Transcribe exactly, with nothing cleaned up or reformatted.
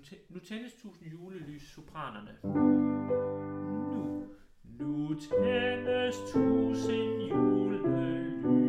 tæ- nu tændes tusind julelys, sopranerne. Nu, nu tændes tusind julelys.